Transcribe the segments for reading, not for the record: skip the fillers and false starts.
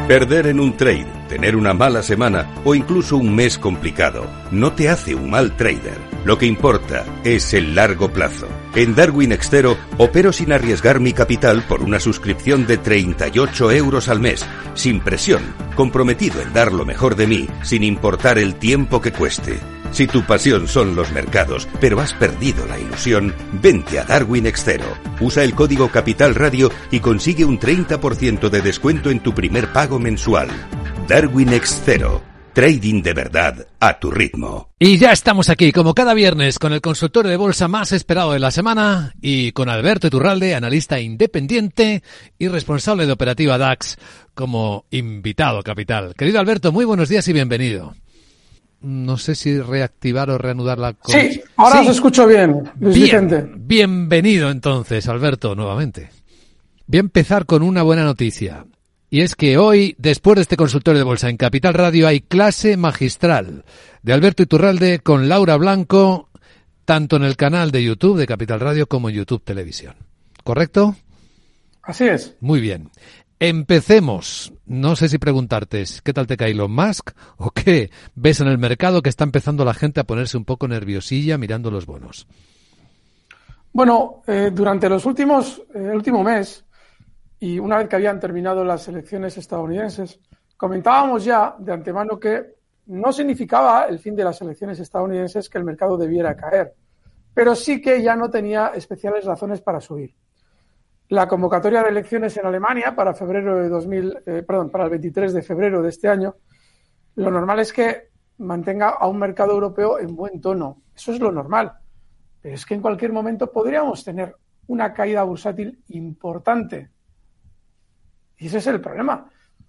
Perder en un trade, tener una mala semana o incluso un mes complicado no te hace un mal trader. Lo que importa es el largo plazo. En Darwin Extero opero sin arriesgar mi capital por una suscripción de 38 € al mes, sin presión, comprometido en dar lo mejor de mí, sin importar el tiempo que cueste. Si tu pasión son los mercados, pero has perdido la ilusión, vente a Darwin Extero. Usa el código Capital Radio y consigue un 30% de descuento en tu primer pago mensual. Darwin Extero. Trading de verdad a tu ritmo. Y ya estamos aquí, como cada viernes, con el consultorio de bolsa más esperado de la semana y con Alberto Iturralde, analista independiente y responsable de operativa DAX, como invitado capital. Querido Alberto, muy buenos días y bienvenido. No sé si reactivar o reanudar la... Sí, ahora os escucho bien, Luis Vicente. Bienvenido entonces, Alberto, nuevamente. Voy a empezar con una buena noticia. Y es que hoy, después de este consultorio de bolsa en Capital Radio, hay clase magistral de Alberto Iturralde con Laura Blanco, tanto en el canal de YouTube de Capital Radio como en YouTube Televisión. ¿Correcto? Así es. Muy bien. Empecemos. No sé si preguntarte, ¿qué tal te cae Elon Musk? ¿O qué ves en el mercado que está empezando la gente a ponerse un poco nerviosilla mirando los bonos? Bueno, durante el último mes, y una vez que habían terminado las elecciones estadounidenses, comentábamos ya de antemano que no significaba el fin de las elecciones estadounidenses que el mercado debiera caer, pero sí que ya no tenía especiales razones para subir. La convocatoria de elecciones en Alemania para para el 23 de febrero de este año, lo normal es que mantenga a un mercado europeo en buen tono. Eso es lo normal. Pero es que en cualquier momento podríamos tener una caída bursátil importante. Y ese es el problema.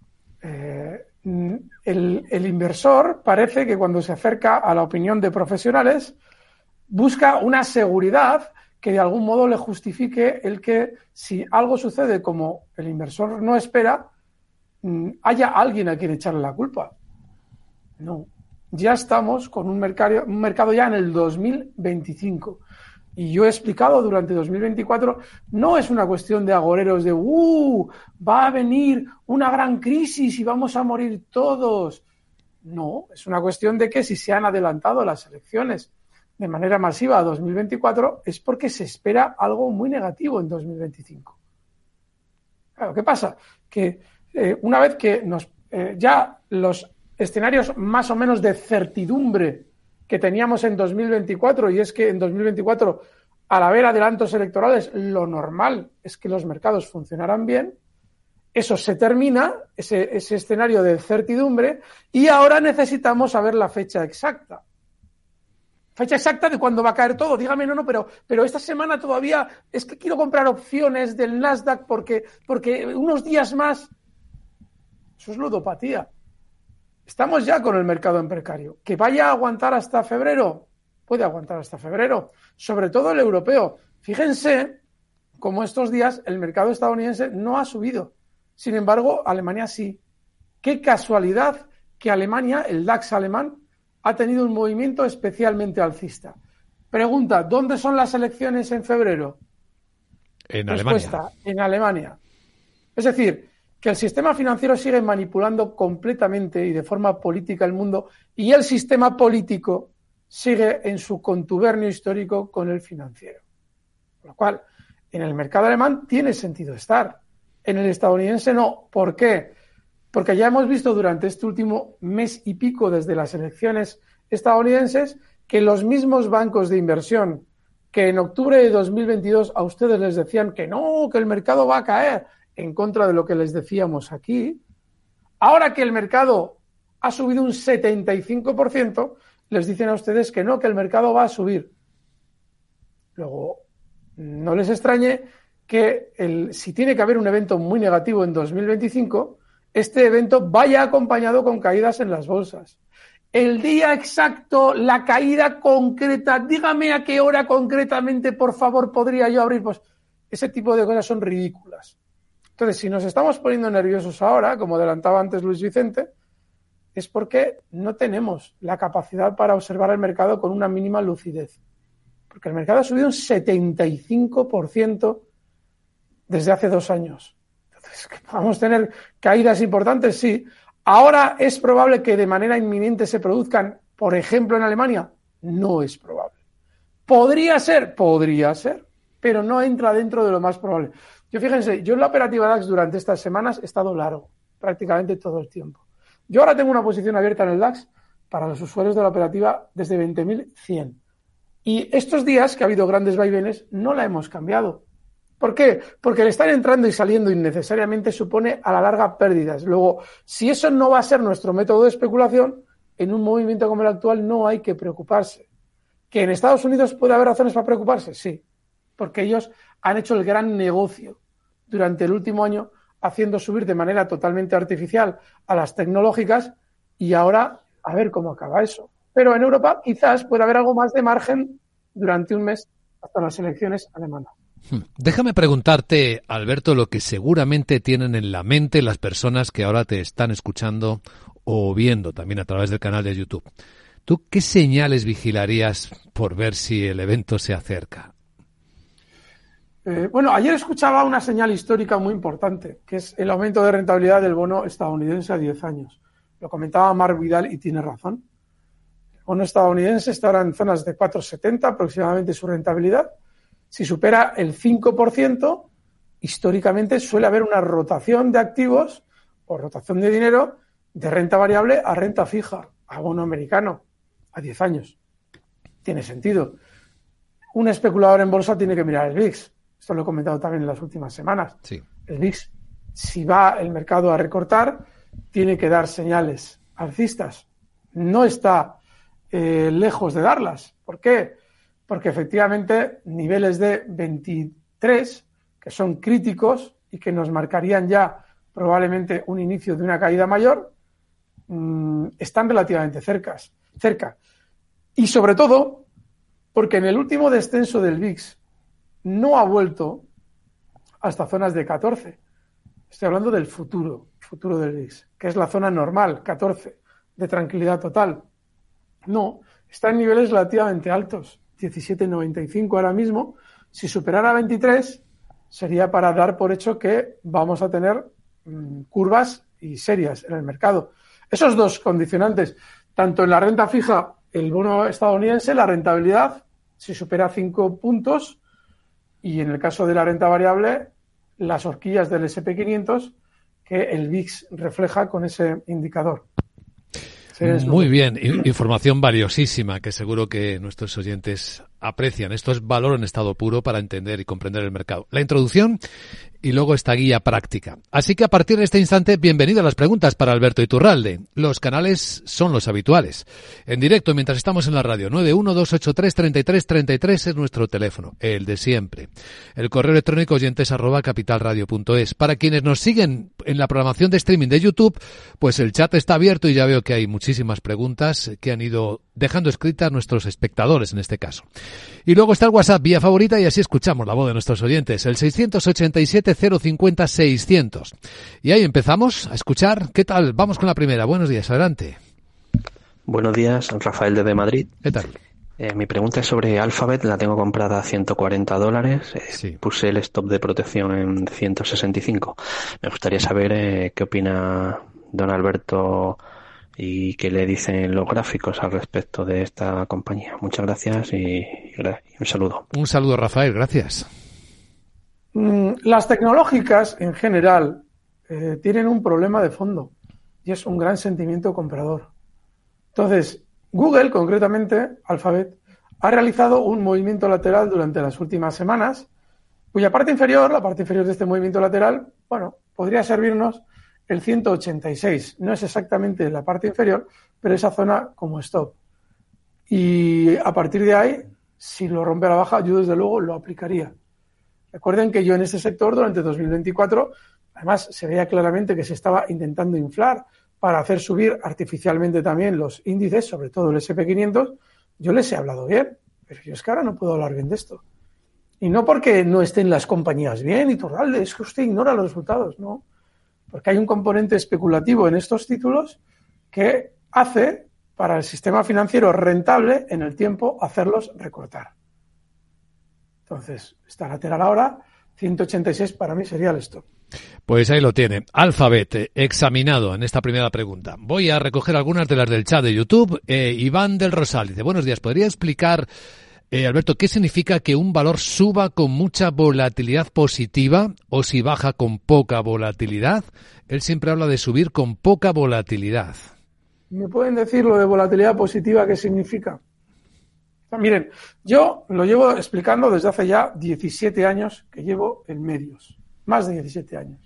El inversor parece que cuando se acerca a la opinión de profesionales busca una seguridad que de algún modo le justifique el que si algo sucede como el inversor no espera, haya alguien a quien echarle la culpa. No, ya estamos con un mercado ya en el 2025. Y yo he explicado durante 2024, no es una cuestión de agoreros de va a venir una gran crisis y vamos a morir todos. No, es una cuestión de que si se han adelantado las elecciones de manera masiva a 2024 es porque se espera algo muy negativo en 2025. Claro, ¿qué pasa? Que una vez que ya los escenarios más o menos de certidumbre que teníamos en 2024, y es que en 2024, al haber adelantos electorales, lo normal es que los mercados funcionaran bien, eso se termina, ese escenario de certidumbre, y ahora necesitamos saber la fecha exacta. Fecha exacta de cuándo va a caer todo. Dígame, pero esta semana todavía es que quiero comprar opciones del Nasdaq porque unos días más. Eso es ludopatía. Estamos ya con el mercado en precario. ¿Que vaya a aguantar hasta febrero? Puede aguantar hasta febrero. Sobre todo el europeo. Fíjense cómo estos días el mercado estadounidense no ha subido. Sin embargo, Alemania sí. Qué casualidad que Alemania, el DAX alemán, ha tenido un movimiento especialmente alcista. Pregunta, ¿dónde son las elecciones en febrero? En Respuesta, Alemania. En Alemania. Es decir, que el sistema financiero sigue manipulando completamente y de forma política el mundo y el sistema político sigue en su contubernio histórico con el financiero. Con lo cual, en el mercado alemán tiene sentido estar. En el estadounidense no. ¿Por qué? Porque ya hemos visto durante este último mes y pico desde las elecciones estadounidenses que los mismos bancos de inversión que en octubre de 2022 a ustedes les decían que no, que el mercado va a caer, en contra de lo que les decíamos aquí, ahora que el mercado ha subido un 75%, les dicen a ustedes que no, que el mercado va a subir. Luego, no les extrañe que si tiene que haber un evento muy negativo en 2025, este evento vaya acompañado con caídas en las bolsas. El día exacto, la caída concreta, dígame a qué hora concretamente, por favor, podría yo abrir. Pues ese tipo de cosas son ridículas. Entonces, si nos estamos poniendo nerviosos ahora, como adelantaba antes Luis Vicente, es porque no tenemos la capacidad para observar el mercado con una mínima lucidez. Porque el mercado ha subido un 75% desde hace 2 años. Entonces, ¿que podamos tener caídas importantes? Sí. ¿Ahora es probable que de manera inminente se produzcan, por ejemplo, en Alemania? No es probable. ¿Podría ser? Podría ser, pero no entra dentro de lo más probable. Fíjense, yo en la operativa DAX durante estas semanas he estado largo, prácticamente todo el tiempo. Yo ahora tengo una posición abierta en el DAX para los usuarios de la operativa desde 20.100. Y estos días que ha habido grandes vaivenes, no la hemos cambiado. ¿Por qué? Porque el estar entrando y saliendo innecesariamente supone a la larga pérdidas. Luego, si eso no va a ser nuestro método de especulación, en un movimiento como el actual no hay que preocuparse. ¿Que en Estados Unidos puede haber razones para preocuparse? Sí, porque ellos han hecho el gran negocio durante el último año haciendo subir de manera totalmente artificial a las tecnológicas y ahora a ver cómo acaba eso. Pero en Europa quizás pueda haber algo más de margen durante un mes hasta las elecciones alemanas. Déjame preguntarte, Alberto, lo que seguramente tienen en la mente las personas que ahora te están escuchando o viendo también a través del canal de YouTube. ¿Tú qué señales vigilarías por ver si el evento se acerca? Bueno, ayer escuchaba una señal histórica muy importante, que es el aumento de rentabilidad del bono estadounidense a 10 años. Lo comentaba Marc Vidal y tiene razón. El bono estadounidense está ahora en zonas de 4,70 aproximadamente su rentabilidad. Si supera el 5%, históricamente suele haber una rotación de activos o rotación de dinero de renta variable a renta fija, a bono americano, a 10 años. Tiene sentido. Un especulador en bolsa tiene que mirar el VIX. Esto lo he comentado también en las últimas semanas. Sí. El VIX, si va el mercado a recortar, tiene que dar señales alcistas. No está lejos de darlas. ¿Por qué? Porque efectivamente niveles de 23, que son críticos y que nos marcarían ya probablemente un inicio de una caída mayor, están relativamente cerca. Y sobre todo, porque en el último descenso del VIX no ha vuelto hasta zonas de 14. Estoy hablando del futuro del VIX, que es la zona normal, 14, de tranquilidad total. No, está en niveles relativamente altos, 17,95 ahora mismo. Si superara 23, sería para dar por hecho que vamos a tener curvas y serias en el mercado. Esos dos condicionantes, tanto en la renta fija, el bono estadounidense, la rentabilidad, si supera 5 puntos, y en el caso de la renta variable, las horquillas del S&P 500 que el VIX refleja con ese indicador. Muy bien, información valiosísima que seguro que nuestros oyentes aprecian. Esto es valor en estado puro para entender y comprender el mercado. La introducción y luego esta guía práctica. Así que a partir de este instante, bienvenido a las preguntas para Alberto Iturralde. Los canales son los habituales. En directo, mientras estamos en la radio, 912833333 es nuestro teléfono, el de siempre. El correo electrónico oyentes@capitalradio.es. Para quienes nos siguen en la programación de streaming de YouTube, pues el chat está abierto y ya veo que hay muchísimas preguntas que han ido dejando escritas nuestros espectadores en este caso. Y luego está el WhatsApp, vía favorita, y así escuchamos la voz de nuestros oyentes, el 687-050-600. Y ahí empezamos a escuchar. ¿Qué tal? Vamos con la primera. Buenos días, adelante. Buenos días, Rafael desde Madrid. ¿Qué tal? Mi pregunta es sobre Alphabet, la tengo comprada a $140. Sí. Puse el stop de protección en 165. Me gustaría saber qué opina don Alberto y qué le dicen los gráficos al respecto de esta compañía. Muchas gracias y un saludo. Un saludo, Rafael, gracias. Las tecnológicas en general tienen un problema de fondo y es un gran sentimiento comprador. Entonces, Google, concretamente, Alphabet, ha realizado un movimiento lateral durante las últimas semanas, cuya parte inferior, la parte inferior de este movimiento lateral, bueno, podría servirnos el 186. No es exactamente la parte inferior, pero esa zona como stop. Y a partir de ahí, si lo rompe a la baja, yo desde luego lo aplicaría. Recuerden que yo en este sector durante 2024, además se veía claramente que se estaba intentando inflar para hacer subir artificialmente también los índices, sobre todo el S&P 500, yo les he hablado bien, pero yo es que ahora no puedo hablar bien de esto. Y no porque no estén las compañías bien, Iturralde, es que usted ignora los resultados, no. Porque hay un componente especulativo en estos títulos que hace para el sistema financiero rentable en el tiempo hacerlos recortar. Entonces, esta lateral ahora, 186 para mí sería el stop. Pues ahí lo tiene. Alphabet, examinado en esta primera pregunta. Voy a recoger algunas de las del chat de YouTube. Iván del Rosal dice, buenos días, ¿podría explicar, Alberto, qué significa que un valor suba con mucha volatilidad positiva o si baja con poca volatilidad? Él siempre habla de subir con poca volatilidad. ¿Me pueden decir lo de volatilidad positiva qué significa? Miren, yo lo llevo explicando desde hace ya 17 años que llevo en medios. Más de 17 años.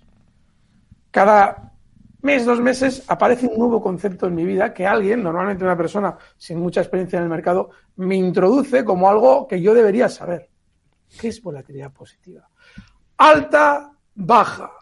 Cada mes, 2 meses, aparece un nuevo concepto en mi vida que alguien, normalmente una persona sin mucha experiencia en el mercado, me introduce como algo que yo debería saber. ¿Qué es volatilidad positiva? Alta, baja.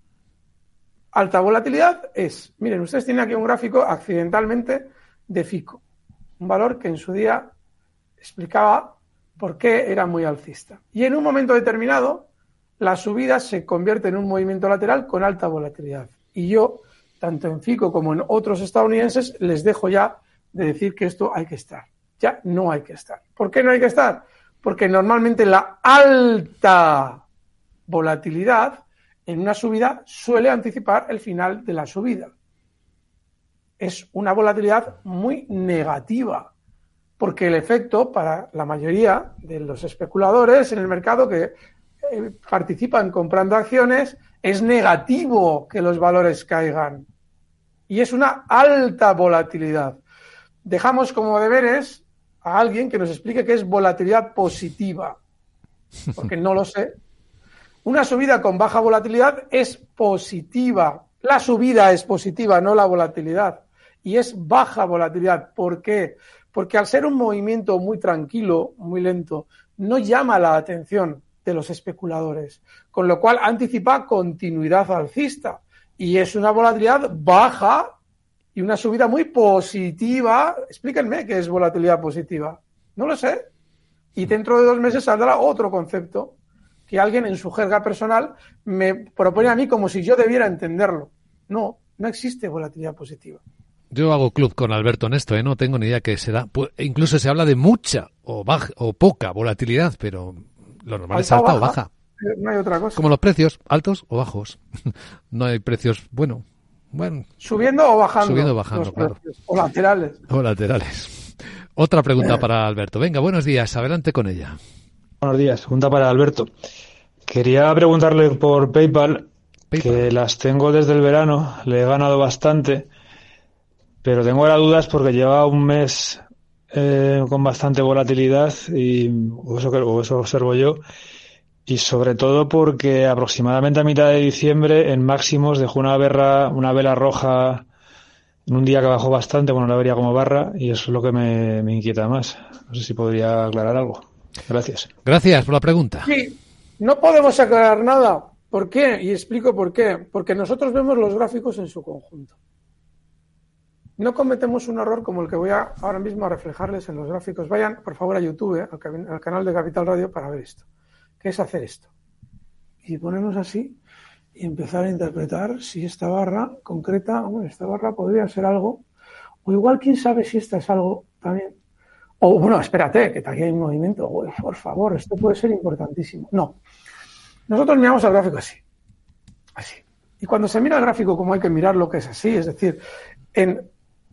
Alta volatilidad es, miren, ustedes tienen aquí un gráfico accidentalmente de FICO, un valor que en su día explicaba por qué era muy alcista. Y en un momento determinado, la subida se convierte en un movimiento lateral con alta volatilidad. Y yo, tanto en FICO como en otros estadounidenses, les dejo ya de decir que esto hay que estar. Ya no hay que estar. ¿Por qué no hay que estar? Porque normalmente la alta volatilidad en una subida suele anticipar el final de la subida. Es una volatilidad muy negativa, porque el efecto para la mayoría de los especuladores en el mercado que participan comprando acciones, es negativo que los valores caigan. Y es una alta volatilidad. Dejamos como deberes a alguien que nos explique qué es volatilidad positiva, porque no lo sé. Una subida con baja volatilidad es positiva. La subida es positiva, no la volatilidad. Y es baja volatilidad. ¿Por qué? Porque al ser un movimiento muy tranquilo, muy lento, no llama la atención de los especuladores, con lo cual anticipa continuidad alcista y es una volatilidad baja y una subida muy positiva. Explíquenme qué es volatilidad positiva. No lo sé. Y dentro de 2 meses saldrá otro concepto que alguien en su jerga personal me propone a mí como si yo debiera entenderlo. No existe volatilidad positiva. Yo hago club con Alberto en esto, no tengo ni idea qué será. Pues incluso se habla de mucha o baja o poca volatilidad, pero lo normal es alta o baja. No hay otra cosa. Como los precios, altos o bajos. No hay precios, bueno. Subiendo o bajando. Subiendo o bajando, claro. O laterales. O laterales. Otra pregunta para Alberto. Venga, buenos días, adelante con ella. Buenos días, pregunta para Alberto. Quería preguntarle por PayPal, que las tengo desde el verano, le he ganado bastante, pero tengo ahora dudas porque lleva un mes con bastante volatilidad o eso observo yo, y sobre todo porque aproximadamente a mitad de diciembre en máximos dejó una vela roja en un día que bajó bastante, la vería como barra, y eso es lo que me inquieta más. No sé si podría aclarar algo. Gracias. Gracias por la pregunta. Sí, no podemos aclarar nada. ¿Por qué? Y explico por qué. Porque nosotros vemos los gráficos en su conjunto. No cometemos un error como el que voy ahora mismo a reflejarles en los gráficos. Vayan, por favor, a YouTube, al canal de Capital Radio para ver esto. ¿Qué es hacer esto? Y ponernos así y empezar a interpretar si esta barra concreta, esta barra podría ser algo, o igual quién sabe si esta es algo también. O bueno, espérate, que aquí hay un movimiento. Por favor, esto puede ser importantísimo. No. Nosotros miramos el gráfico así. Así. Y cuando se mira el gráfico como hay que mirar lo que es así, es decir, en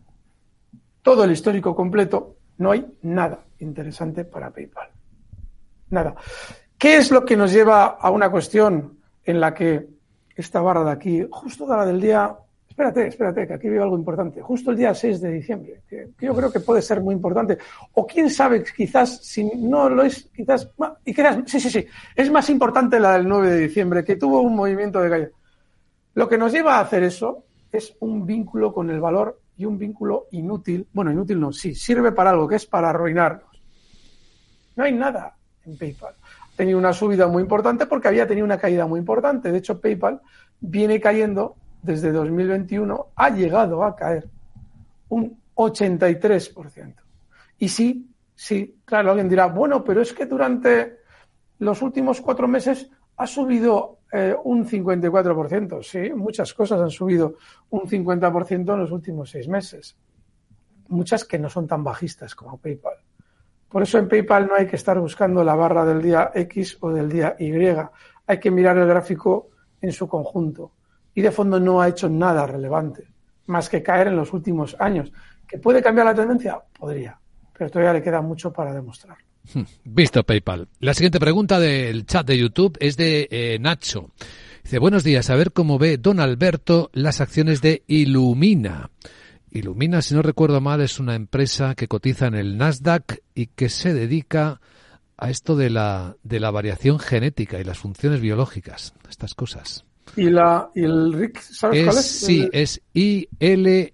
todo el histórico completo, no hay nada interesante para PayPal. Nada. ¿Qué es lo que nos lleva a una cuestión en la que esta barra de aquí, justo la del día... Espérate, que aquí veo algo importante. Justo el día 6 de diciembre, que yo creo que puede ser muy importante. O quién sabe, quizás, si no lo es, quizás... Sí. Es más importante la del 9 de diciembre, que tuvo un movimiento de caída. Lo que nos lleva a hacer eso es un vínculo con el valor y un vínculo inútil. Bueno, inútil no, sí, sirve para algo, que es para arruinarnos. No hay nada en PayPal. Ha tenido una subida muy importante porque había tenido una caída muy importante. De hecho, PayPal viene cayendo desde 2021, ha llegado a caer un 83%. Y sí, claro, alguien dirá, bueno, pero es que durante los últimos 4 meses ha subido un 54%. Sí, muchas cosas han subido un 50% en los últimos 6 meses. Muchas que no son tan bajistas como PayPal. Por eso en PayPal no hay que estar buscando la barra del día X o del día Y. Hay que mirar el gráfico en su conjunto. Y de fondo no ha hecho nada relevante, más que caer en los últimos años. ¿Que puede cambiar la tendencia? Podría, pero todavía le queda mucho para demostrar. Visto PayPal. La siguiente pregunta del chat de YouTube es de Nacho. Dice, buenos días, a ver cómo ve don Alberto las acciones de Illumina. Illumina, si no recuerdo mal, es una empresa que cotiza en el Nasdaq y que se dedica a esto de la variación genética y las funciones biológicas, estas cosas. ¿Y el RIC, sabes cuál es? Sí, es ILMN.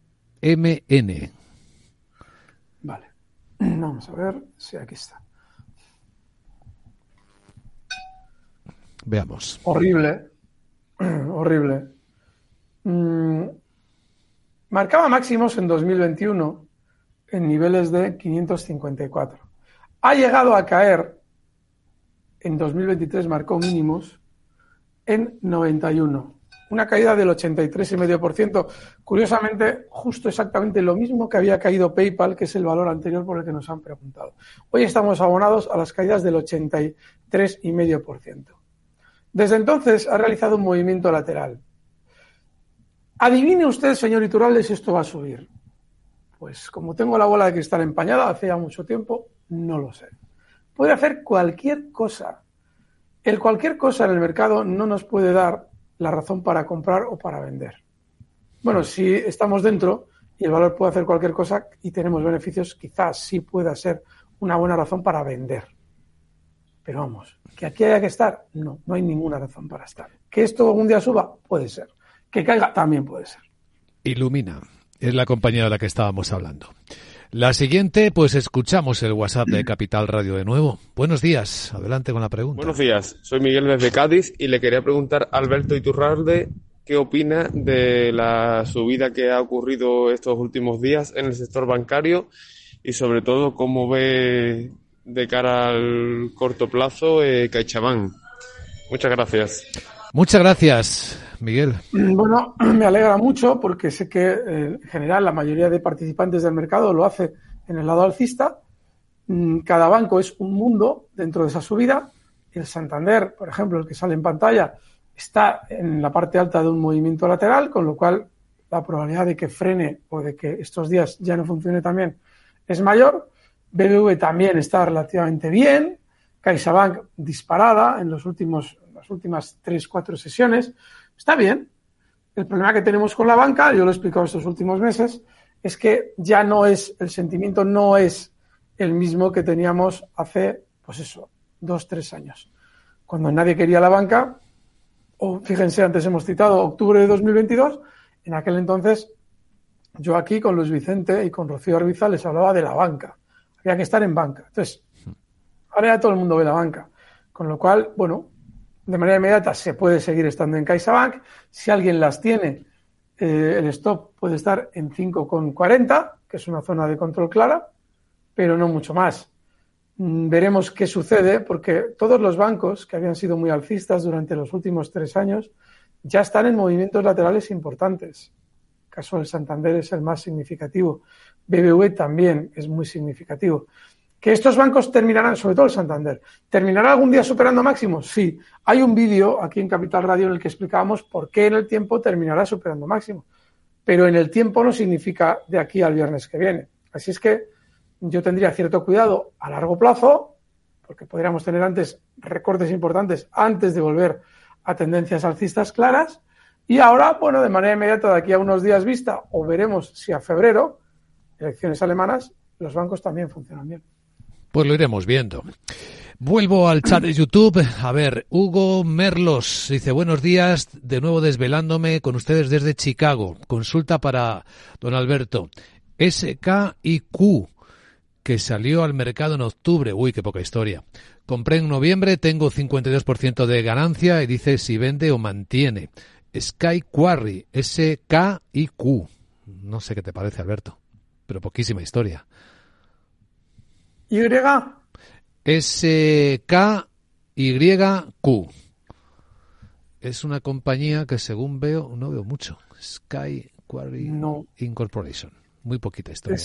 Vale. Vamos a ver si aquí está. Veamos. Horrible. Marcaba máximos en 2021 en niveles de 554. Ha llegado a caer, en 2023 marcó mínimos en 91. Una caída del 83,5%. Curiosamente, justo exactamente lo mismo que había caído PayPal, que es el valor anterior por el que nos han preguntado. Hoy estamos abonados a las caídas del 83,5%. Desde entonces ha realizado un movimiento lateral. Adivine usted, señor Iturralde, si esto va a subir. Pues como tengo la bola de cristal empañada hace ya mucho tiempo, no lo sé. Puede hacer cualquier cosa. El cualquier cosa en el mercado no nos puede dar la razón para comprar o para vender. Bueno, si estamos dentro y el valor puede hacer cualquier cosa y tenemos beneficios, quizás sí pueda ser una buena razón para vender. Pero vamos, ¿que aquí haya que estar? No hay ninguna razón para estar. ¿Que esto algún día suba? Puede ser. ¿Que caiga? También puede ser. Illumina es la compañía de la que estábamos hablando. La siguiente, pues escuchamos el WhatsApp de Capital Radio de nuevo. Buenos días, adelante con la pregunta. Buenos días, soy Miguel desde Cádiz y le quería preguntar a Alberto Iturralde qué opina de la subida que ha ocurrido estos últimos días en el sector bancario y sobre todo cómo ve de cara al corto plazo CaixaBank. Muchas gracias. Muchas gracias, Miguel. Bueno, me alegra mucho porque sé que en general la mayoría de participantes del mercado lo hace en el lado alcista. Cada banco es un mundo dentro de esa subida. El Santander, por ejemplo, el que sale en pantalla, está en la parte alta de un movimiento lateral, con lo cual la probabilidad de que frene o de que estos días ya no funcione tan bien es mayor. BBV también está relativamente bien. CaixaBank disparada en las últimas 3-4 sesiones. Está bien. El problema que tenemos con la banca, yo lo he explicado estos últimos meses, es que ya el sentimiento no es el mismo que teníamos hace, 2-3 años. Cuando nadie quería la banca, o fíjense, antes hemos citado octubre de 2022, en aquel entonces yo aquí con Luis Vicente y con Rocío Arbiza les hablaba de la banca. Había que estar en banca. Entonces, ahora ya todo el mundo ve la banca. Con lo cual, de manera inmediata se puede seguir estando en CaixaBank. Si alguien las tiene, el stop puede estar en 5,40, que es una zona de control clara, pero no mucho más. Veremos qué sucede, porque todos los bancos que habían sido muy alcistas durante los últimos 3 años ya están en movimientos laterales importantes. El caso del Santander es el más significativo. BBV también es muy significativo. ¿Que estos bancos terminarán, sobre todo el Santander, terminará algún día superando máximos? Sí. Hay un vídeo aquí en Capital Radio en el que explicábamos por qué en el tiempo terminará superando máximos. Pero en el tiempo no significa de aquí al viernes que viene. Así es que yo tendría cierto cuidado a largo plazo, porque podríamos tener antes recortes importantes antes de volver a tendencias alcistas claras. Y ahora, de manera inmediata, de aquí a unos días vista, o veremos si a febrero, elecciones alemanas, los bancos también funcionan bien. Pues lo iremos viendo. Vuelvo al chat de YouTube. A ver, Hugo Merlos dice, buenos días, de nuevo desvelándome con ustedes desde Chicago. Consulta para don Alberto. SKIQ, que salió al mercado en octubre. Uy, qué poca historia. Compré en noviembre, tengo 52% de ganancia y dice si vende o mantiene. Sky Quarry, SKIQ. No sé qué te parece, Alberto, pero poquísima historia. ¿Y? SKYQ. Es una compañía que según veo, no veo mucho. Sky Quarry Incorporation. Muy poquita historia.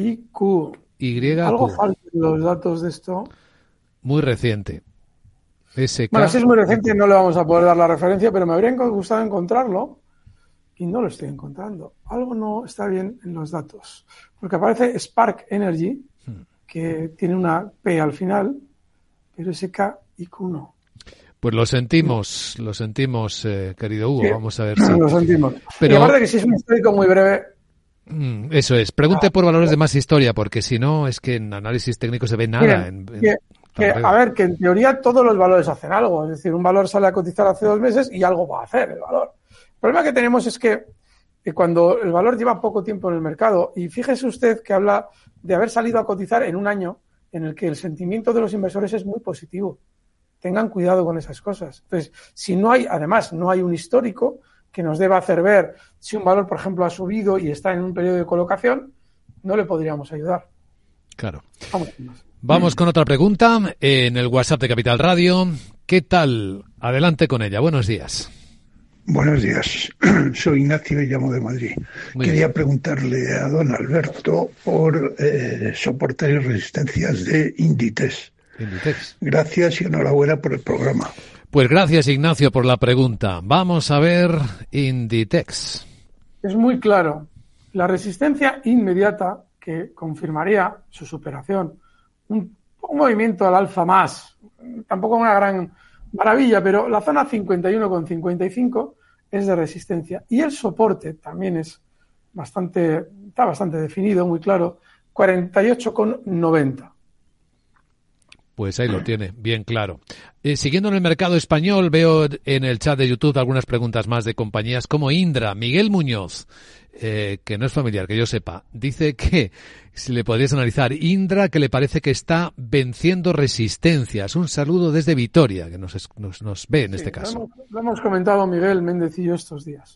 SKIQ. YQ. Algo falta en los datos de esto. Muy reciente. SK. Bueno, si es muy reciente no le vamos a poder dar la referencia, pero me habría gustado encontrarlo y no lo estoy encontrando. Algo no está bien en los datos. Porque aparece Spark Energy, que tiene una P al final, pero SK y Q no. Pues lo sentimos, querido Hugo. Sí, vamos a ver si... Lo sentimos. Pero... Y aparte que si es un histórico muy breve... Eso es. Pregunte por valores de más historia, porque si no, es que en análisis técnico se ve nada. A ver, que en teoría todos los valores hacen algo. Es decir, un valor sale a cotizar hace 2 meses y algo va a hacer el valor. El problema que tenemos es que cuando el valor lleva poco tiempo en el mercado, y fíjese usted que habla de haber salido a cotizar en un año en el que el sentimiento de los inversores es muy positivo. Tengan cuidado con esas cosas. Entonces, si no hay, además, no hay un histórico que nos deba hacer ver si un valor, por ejemplo, ha subido y está en un periodo de colocación, no le podríamos ayudar. Claro. Vamos con otra pregunta en el WhatsApp de Capital Radio. ¿Qué tal? Adelante con ella. Buenos días. Buenos días. Soy Ignacio y llamo de Madrid. Quería preguntarle a don Alberto por soportes y resistencias de Inditex. Gracias y enhorabuena por el programa. Pues gracias, Ignacio, por la pregunta. Vamos a ver Inditex. Es muy claro. La resistencia inmediata que confirmaría su superación. Un movimiento al alza más. Tampoco una gran maravilla, pero la zona 51,55 es de resistencia. Y el soporte también está bastante definido, muy claro, 48,90. Pues ahí lo tiene, bien claro. Siguiendo en el mercado español, veo en el chat de YouTube algunas preguntas más de compañías como Indra. Miguel Muñoz, que no es familiar, que yo sepa, dice que si le podrías analizar Indra, que le parece que está venciendo resistencias. Un saludo desde Vitoria, que nos ve en este caso. Lo hemos comentado Miguel Méndez y yo estos días.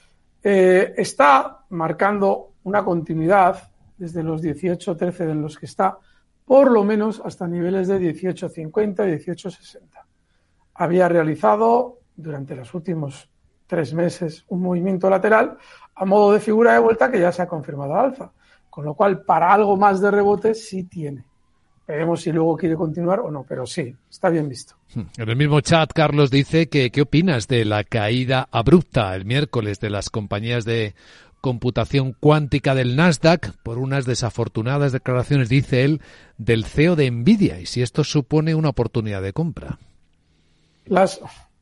Está marcando una continuidad desde los 18-13 en los que está, por lo menos hasta niveles de 18.50 y 18.60. Había realizado durante los últimos 3 meses un movimiento lateral a modo de figura de vuelta que ya se ha confirmado al alza, con lo cual para algo más de rebote sí tiene. Veremos si luego quiere continuar o no, pero sí, está bien visto. En el mismo chat, Carlos dice que ¿qué opinas de la caída abrupta el miércoles de las compañías de computación cuántica del Nasdaq por unas desafortunadas declaraciones, dice él, del CEO de Nvidia, y si esto supone una oportunidad de compra? Las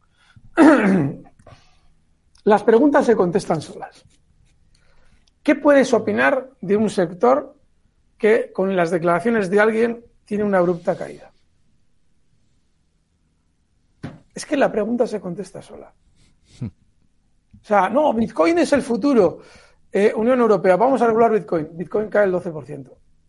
preguntas se contestan solas. ¿Qué puedes opinar de un sector que con las declaraciones de alguien tiene una abrupta caída? Es que la pregunta se contesta sola. O sea, no, Bitcoin es el futuro. Unión Europea, vamos a regular Bitcoin. Bitcoin cae el 12%.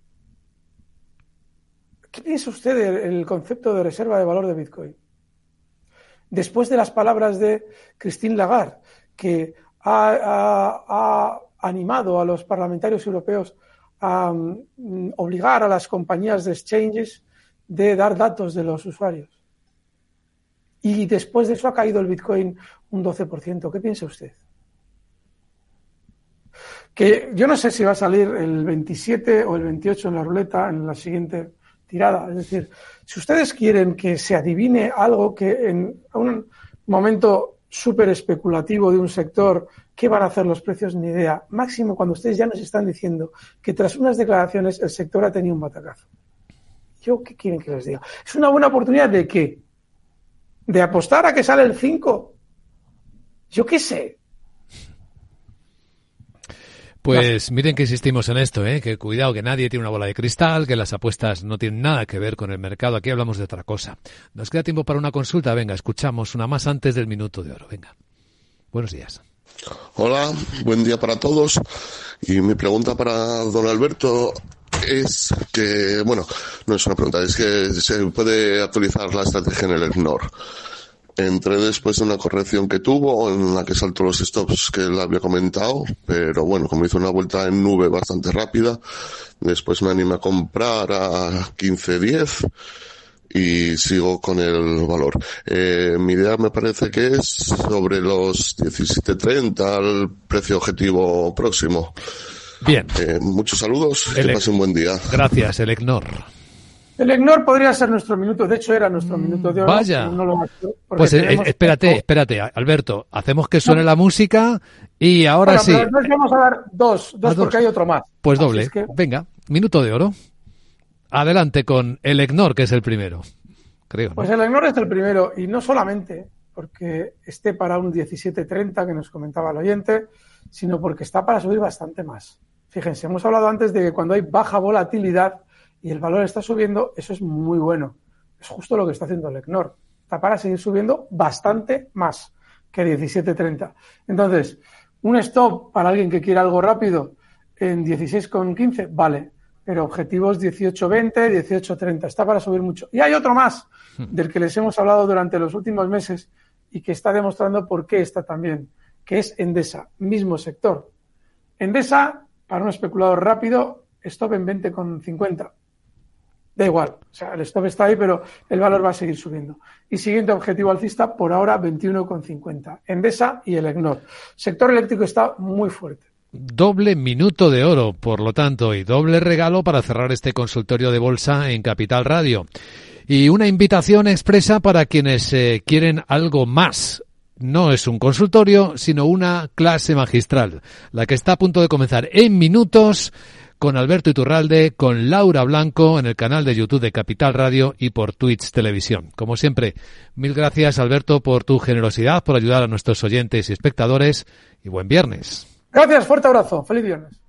¿Qué piensa usted del concepto de reserva de valor de Bitcoin? Después de las palabras de Christine Lagarde, que ha animado a los parlamentarios europeos a obligar a las compañías de exchanges de dar datos de los usuarios. Y después de eso ha caído el Bitcoin un 12%. ¿Qué piensa usted? Que yo no sé si va a salir el 27 o el 28 en la ruleta en la siguiente tirada. Es decir, si ustedes quieren que se adivine algo que en un momento súper especulativo de un sector, ¿qué van a hacer los precios? Ni idea. Máximo cuando ustedes ya nos están diciendo que tras unas declaraciones el sector ha tenido un batacazo. ¿Yo qué quieren que les diga? ¿Es una buena oportunidad de qué? ¿De apostar a que sale el 5? Yo qué sé. Pues miren que insistimos en esto, que cuidado, que nadie tiene una bola de cristal, que las apuestas no tienen nada que ver con el mercado. Aquí hablamos de otra cosa. Nos queda tiempo para una consulta. Venga, escuchamos una más antes del minuto de oro. Venga. Buenos días. Hola, buen día para todos. Y mi pregunta para don Alberto es que, bueno, no es una pregunta, es que se puede actualizar la estrategia en el EGNOR. Entré después de una corrección que tuvo, en la que saltó los stops que él había comentado, pero bueno, como hizo una vuelta en nube bastante rápida, después me animé a comprar a 15.10 y sigo con el valor. Mi idea me parece que es sobre los 17.30 el precio objetivo próximo. Bien. Muchos saludos, que pasen un buen día. Gracias, el EGNOR. El EGNOR podría ser nuestro minuto, de hecho era nuestro minuto de oro. Vaya. No lo pues espérate, Alberto, hacemos que suene la música y ahora sí. Pero nos vamos a dar dos porque hay otro más. Pues doble. Es que... Venga, minuto de oro. Adelante con el EGNOR, que es el primero, creo, ¿no? Pues el EGNOR es el primero, y no solamente porque esté para un 17.30, que nos comentaba el oyente, sino porque está para subir bastante más. Fíjense, hemos hablado antes de que cuando hay baja volatilidad y el valor está subiendo, eso es muy bueno. Es justo lo que está haciendo el EGNOR. Está para seguir subiendo bastante más que 17.30. Entonces, un stop para alguien que quiera algo rápido en 16,15, vale. Pero objetivos 18.20, 18.30. Está para subir mucho. Y hay otro más del que les hemos hablado durante los últimos meses y que está demostrando por qué está tan bien, que es Endesa, mismo sector. Endesa, para un especulador rápido, stop en 20,50. Da igual, o sea, el stop está ahí, pero el valor va a seguir subiendo. Y siguiente objetivo alcista, por ahora 21,50. Endesa y el EGNOR. Sector eléctrico está muy fuerte. Doble minuto de oro, por lo tanto, y doble regalo para cerrar este consultorio de bolsa en Capital Radio. Y una invitación expresa para quienes quieren algo más. No es un consultorio, sino una clase magistral, la que está a punto de comenzar en minutos con Alberto Iturralde, con Laura Blanco en el canal de YouTube de Capital Radio y por Twitch Televisión. Como siempre, mil gracias, Alberto, por tu generosidad, por ayudar a nuestros oyentes y espectadores, y buen viernes. Gracias, fuerte abrazo, feliz viernes.